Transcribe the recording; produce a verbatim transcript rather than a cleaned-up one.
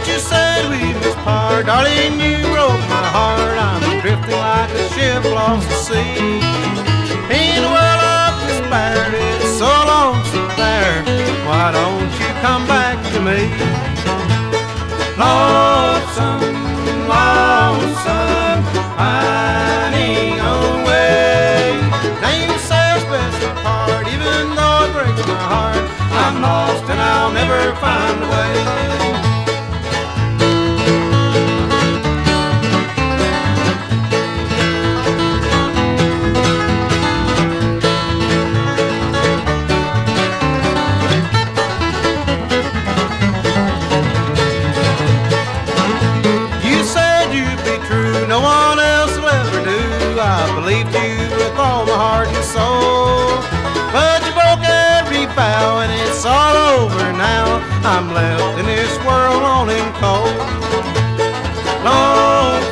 you said we must part, darling, you broke my heart. I'm drifting like a ship lost at sea. In a world of despair, it's so lonesome there. Why don't you come back to me? Lonesome, lonesome, pining away. Now you say it's best to part, even though it breaks my heart. I'm lost and I'll never find a way. No one else will ever do. I believed you with all my heart and soul, but you broke every vow and it's all over now. I'm left in this world alone and cold. Lord,